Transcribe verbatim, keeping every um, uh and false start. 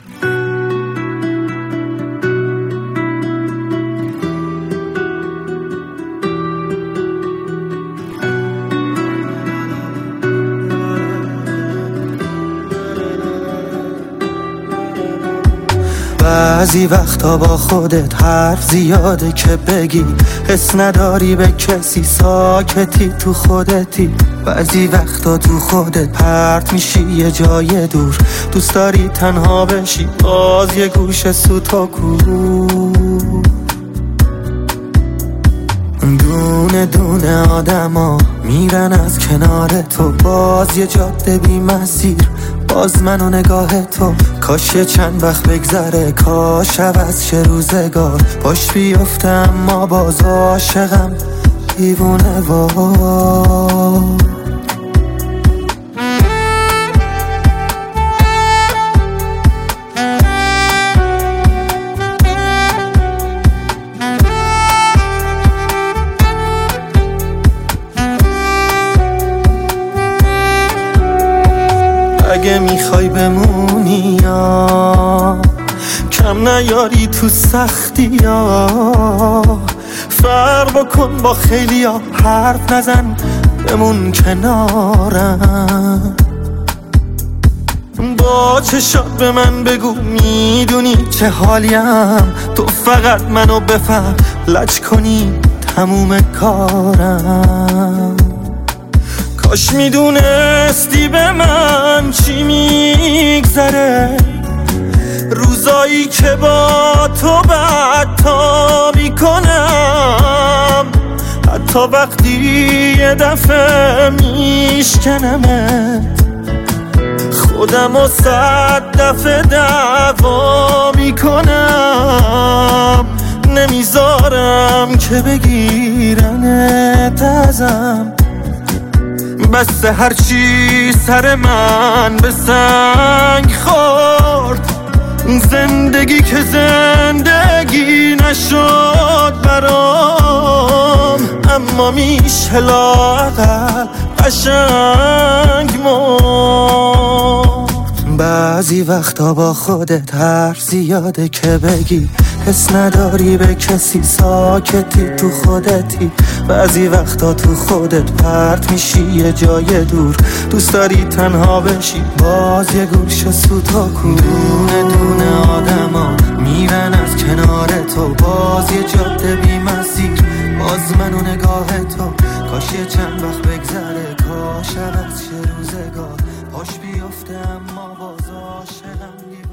بعضی وقتا با خودت حرف زیاده که بگی، حس نداری به کسی، ساکتی تو خودتی. بعضی وقتا تو خودت پرت میشی یه جای دور، دوست داری تنها بشی باز یه گوشه سوتا کو. دونه دونه آدما میرن از کنار تو، باز یه جاده بی مسیر، باز من و نگاه تو. کاش یه چند وقت بگذره، کاش عوض شه روزگار، پاش بیفته اما باز عاشقم دیوونه وار. اگه میخوای بمونی یا کم نیاری تو سختی یا، فرق بکن با خیلی ها، حرف نزن بمون کنارم. با چشات به من بگو میدونی چه حالیم، تو فقط منو بفهم لج کنی تموم کارم. کاش میدونستی به من چی میگذره، روزایی که با تو بدتا میکنم، حتی وقتی یه دفعه میشکنمت، خودم و صد دفعه دعوا میکنم. نمیذارم که بگیرنت ازم، بس هرچی سر من به سنگ خورد، زندگی که زندگی نشد برام، اما میشه لااقل قشنگ مرد. بعضی وقتا با خودت حرف زیاده که بگی، حس نداری به کسی، ساکتی تو خودتی. بعضی وقتا تو خودت پرت میشی یه جای دور، دوست داری تنها بشی باز یه گوشه سوتا کو. دونه دونه آدما میرن از کنار تو، باز یه جاده بی مسیر، باز من و نگاه تو. کاش یه چند وقت بگذره، کاش عوض شه روزگار، پاش بیفته اما باز عاشقم.